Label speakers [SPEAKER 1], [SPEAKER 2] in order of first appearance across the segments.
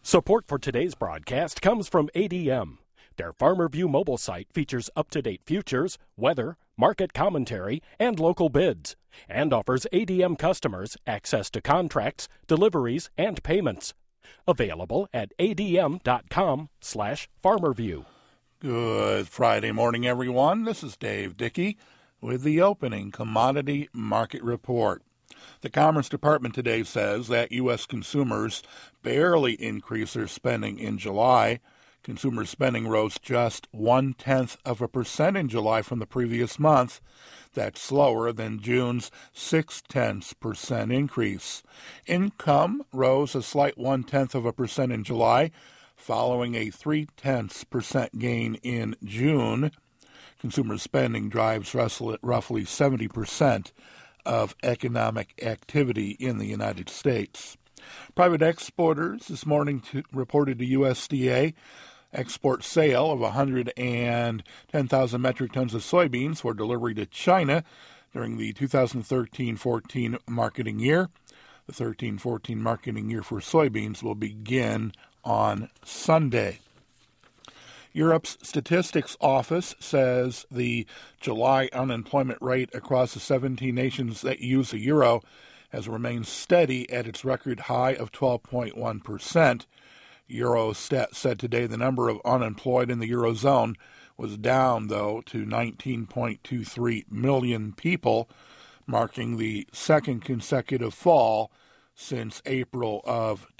[SPEAKER 1] Support for today's broadcast comes from ADM. Their FarmerView mobile site features up-to-date futures, weather, market commentary, and local bids, and offers ADM customers access to contracts, deliveries, and payments. Available at adm.com/FarmerView.
[SPEAKER 2] Good Friday morning, everyone. This is Dave Dickey with the opening commodity market report. The Commerce Department today says that U.S. consumers barely increased their spending in July. Consumer spending rose just 0.1% in July from the previous month. That's slower than June's 0.6% increase. Income rose a slight 0.1% in July, following a 0.3% gain in June. Consumer spending drives roughly 70% of economic activity in the United States. Private exporters this morning reported to USDA export sale of 110,000 metric tons of soybeans for delivery to China during the 2013-14 marketing year. The 13-14 marketing year for soybeans will begin on Sunday. Europe's Statistics Office says the July unemployment rate across the 17 nations that use the euro has remained steady at its record high of 12.1%. Eurostat said today the number of unemployed in the Eurozone was down, though, to 19.23 million people, marking the second consecutive fall since April of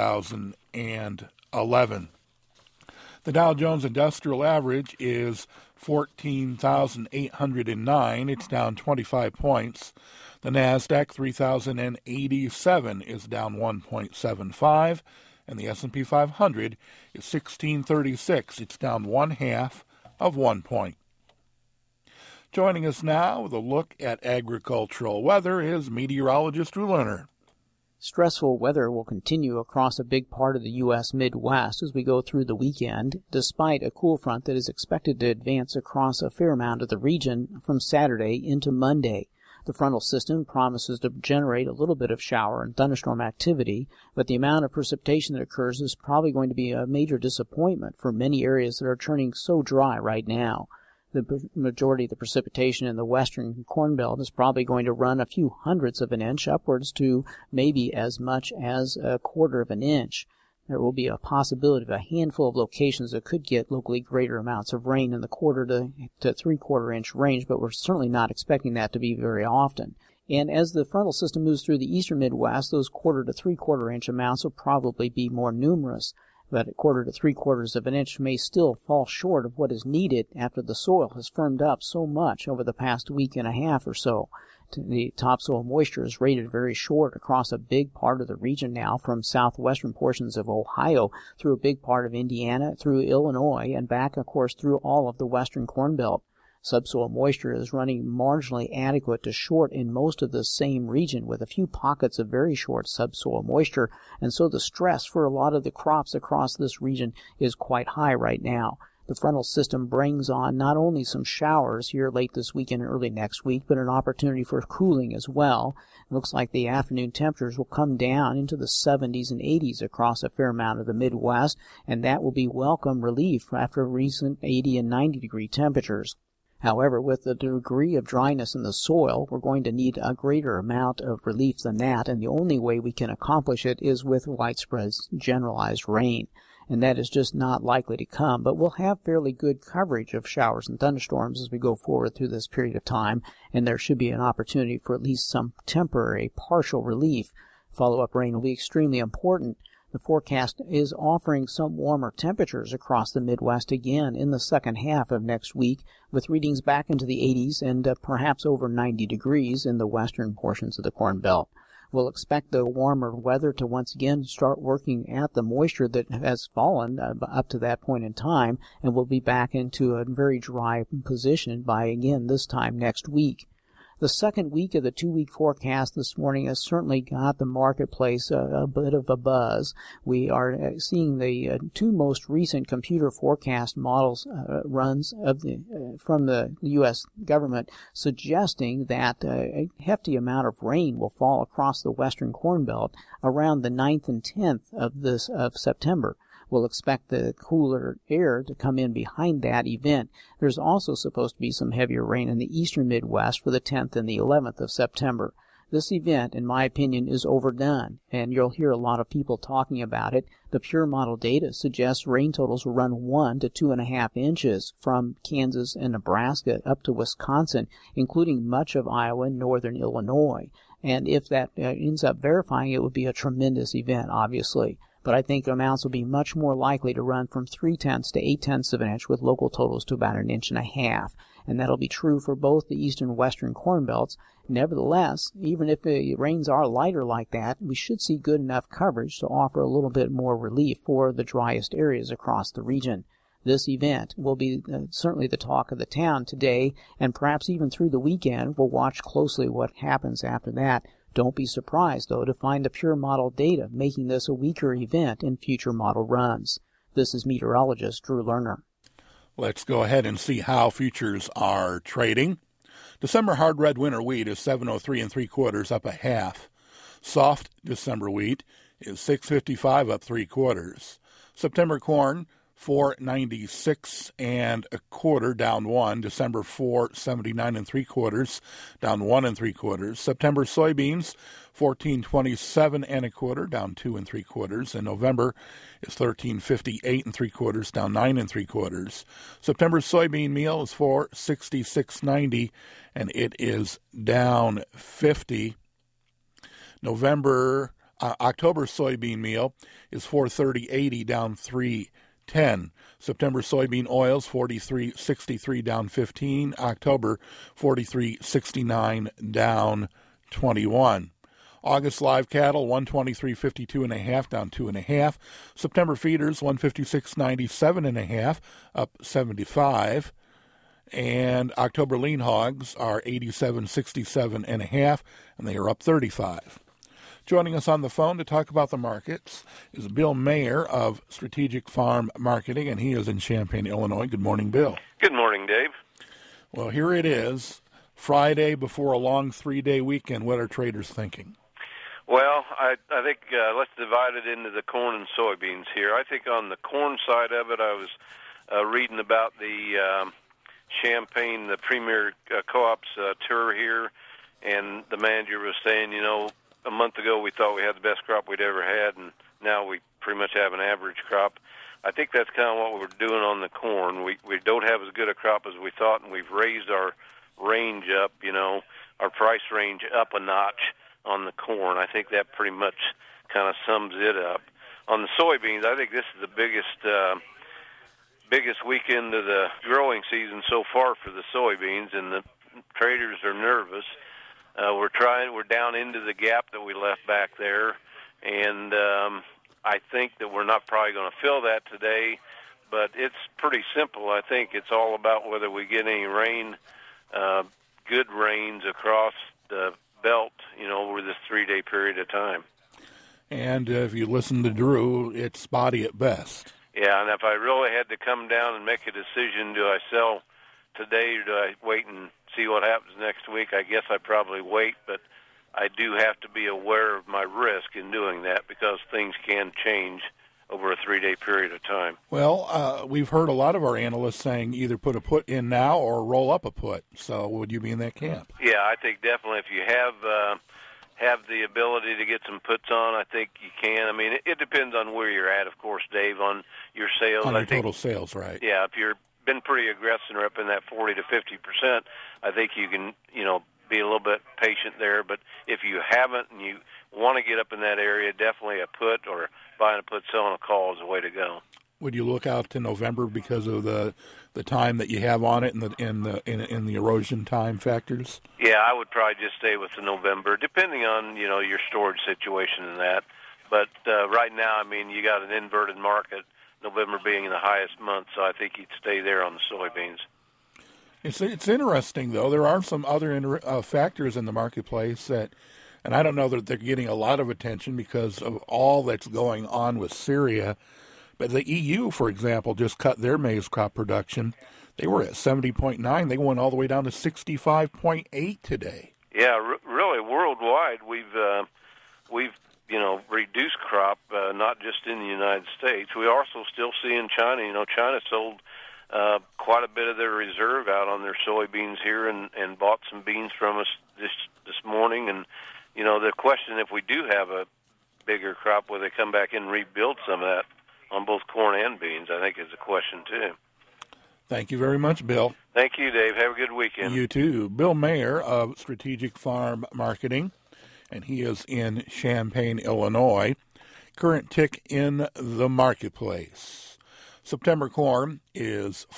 [SPEAKER 2] 2011. The Dow Jones Industrial Average is 14,809. It's down 25 points. The NASDAQ 3,087 is down 1.75. And the S&P 500 is 1636. It's down 0.5 point. Joining us now with a look at agricultural weather is meteorologist Drew Lerner.
[SPEAKER 3] Stressful weather will continue across a big part of the U.S. Midwest as we go through the weekend, despite a cool front that is expected to advance across a fair amount of the region from Saturday into Monday. The frontal system promises to generate a little bit of shower and thunderstorm activity, but the amount of precipitation that occurs is probably going to be a major disappointment for many areas that are turning so dry right now. The majority of the precipitation in the western Corn Belt is probably going to run a few hundredths of an inch upwards to maybe as much as a quarter of an inch. There will be a possibility of a handful of locations that could get locally greater amounts of rain in the quarter to three-quarter inch range, but we're certainly not expecting that to be very often. And as the frontal system moves through the eastern Midwest, those quarter to three-quarter inch amounts will probably be more numerous. But a quarter to three-quarters of an inch may still fall short of what is needed after the soil has firmed up so much over the past week and a half or so. The topsoil moisture is rated very short across a big part of the region now, from southwestern portions of Ohio through a big part of Indiana, through Illinois, and back, of course, through all of the western Corn Belt. Subsoil moisture is running marginally adequate to short in most of the same region, with a few pockets of very short subsoil moisture, and so the stress for a lot of the crops across this region is quite high right now. The frontal system brings on not only some showers here late this week and early next week, but an opportunity for cooling as well. It looks like the afternoon temperatures will come down into the 70s and 80s across a fair amount of the Midwest, and that will be welcome relief after recent 80 and 90 degree temperatures. However, with the degree of dryness in the soil, we're going to need a greater amount of relief than that, and the only way we can accomplish it is with widespread generalized rain. And that is just not likely to come, but we'll have fairly good coverage of showers and thunderstorms as we go forward through this period of time, and there should be an opportunity for at least some temporary partial relief. Follow-up rain will be extremely important. The forecast is offering some warmer temperatures across the Midwest again in the second half of next week, with readings back into the 80s and perhaps over 90 degrees in the western portions of the Corn Belt. We'll expect the warmer weather to once again start working at the moisture that has fallen up to that point in time, and we'll be back into a very dry position by, again, this time next week. The second week of the 2-week forecast this morning has certainly got the marketplace a bit of a buzz. We are seeing the two most recent computer forecast models runs of from the U.S. government suggesting that a hefty amount of rain will fall across the western Corn Belt around the 9th and 10th of September. We'll expect the cooler air to come in behind that event. There's also supposed to be some heavier rain in the eastern Midwest for the 10th and the 11th of September. This event, in my opinion, is overdone, and you'll hear a lot of people talking about it. The Pure Model data suggests rain totals will run 1 to 2.5 inches from Kansas and Nebraska up to Wisconsin, including much of Iowa and northern Illinois. And if that ends up verifying, it would be a tremendous event, obviously. But I think amounts will be much more likely to run from 0.3 to 0.8 of an inch with local totals to about 1.5 inches. And that'll be true for both the eastern and western corn belts. Nevertheless, even if the rains are lighter like that, we should see good enough coverage to offer a little bit more relief for the driest areas across the region. This event will be certainly the talk of the town today, and perhaps even through the weekend. We'll watch closely what happens after that. Don't be surprised, though, to find the Pure Model data making this a weaker event in future model runs. This is meteorologist Drew Lerner.
[SPEAKER 2] Let's go ahead and see how futures are trading. December hard red winter wheat is 703 3/4 up 1/2. Soft December wheat is 655 up 3/4. September corn 496 1/4 down 1. December 479 3/4 down 1 3/4. September soybeans 1427 1/4 down 2 3/4. And November is 1358 3/4 down 9 3/4. September soybean meal is 466.90 and it is down 50. October soybean meal is 430.80 down 3.10. September soybean oils 43.63 down 15. October 43.69 down 21. August live cattle 123.52 1/2 down 2 1/2. September feeders 156.97 1/2 up 75. And October lean hogs are 87.67 1/2 and they are up 35. Joining us on the phone to talk about the markets is Bill Mayer of Strategic Farm Marketing, and he is in Champaign, Illinois. Good morning, Bill.
[SPEAKER 4] Good morning, Dave.
[SPEAKER 2] Well, here it is, Friday before a long 3-day weekend. What are traders thinking?
[SPEAKER 4] Well, I think let's divide it into the corn and soybeans here. I think on the corn side of it, I was reading about the Champaign, the Premier Co-op's tour here, and the manager was saying, a month ago we thought we had the best crop we'd ever had, and now we pretty much have an average crop. I think that's kind of what we're doing on the corn. We don't have as good a crop as we thought, and we've raised our range up, our price range up a notch on the corn. I think that pretty much kind of sums it up. On the soybeans, I think this is the biggest weekend of the growing season so far for the soybeans, and the traders are nervous. We're down into the gap that we left back there, and I think that we're not probably going to fill that today, but it's pretty simple. I think it's all about whether we get any rain, good rains across the belt, over this 3-day period of time.
[SPEAKER 2] And if you listen to Drew, it's spotty at best.
[SPEAKER 4] Yeah, and if I really had to come down and make a decision, do I sell today or do I wait and see what happens next week? I guess I probably wait, but I do have to be aware of my risk in doing that because things can change over a 3-day period of time.
[SPEAKER 2] Well, we've heard a lot of our analysts saying either put a put in now or roll up a put. So would you be in that camp?
[SPEAKER 4] Yeah, I think definitely if you have the ability to get some puts on, I think you can. I mean, it depends on where you're at, of course, Dave, on your sales.
[SPEAKER 2] On your total sales, right.
[SPEAKER 4] Yeah, if you're been pretty aggressive or up in that 40 to 50%, I think you can, be a little bit patient there. But if you haven't and you want to get up in that area, definitely a put or buying a put, selling a call is the way to go.
[SPEAKER 2] Would you look out to November because of the time that you have on it and in the erosion time factors?
[SPEAKER 4] Yeah, I would probably just stay with the November, depending on your storage situation and that. But right now, I mean, you got an inverted market. November being the highest month, so I think you'd stay there on the soybeans.
[SPEAKER 2] It's interesting, though. There are some other factors in the marketplace that, and I don't know that they're getting a lot of attention because of all that's going on with Syria. But the EU, for example, just cut their maize crop production. They were at 70.9. They went all the way down to 65.8 today.
[SPEAKER 4] Yeah, really, worldwide, we've reduced crop, not just in the United States. We also still see in China. China sold quite a bit of their reserve out on their soybeans here, and bought some beans from us this morning. And the question, if we do have a bigger crop, will they come back and rebuild some of that on both corn and beans? I think is a question too.
[SPEAKER 2] Thank you very much, Bill.
[SPEAKER 4] Thank you, Dave. Have a good weekend.
[SPEAKER 2] You too. Bill Mayer of Strategic Farm Marketing, and he is in Champaign, Illinois. Current tick in the marketplace. September corn is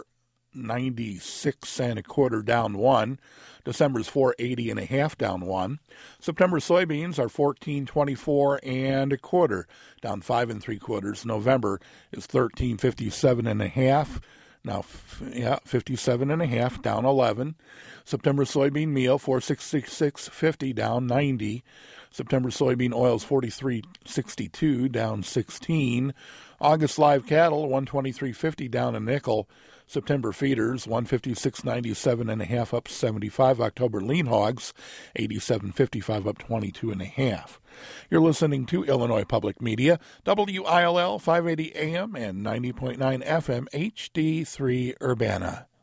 [SPEAKER 2] $4.96 and a quarter, down 1. December's $4.80 and a half, down 1. September soybeans are $14.24 and a quarter, down 5 3/4. November is $13.57 and a half. Now, 57 and a half, down 11. September soybean meal, $466.50, down 90. September soybean oils, $43.62, down 16. August live cattle, $123.50, down a nickel. September feeders, $156.97 and a half, up 75. October lean hogs, $87.55, up 22 and a half. You're listening to Illinois Public Media, WILL 580 AM and 90.9 FM HD3 Urbana.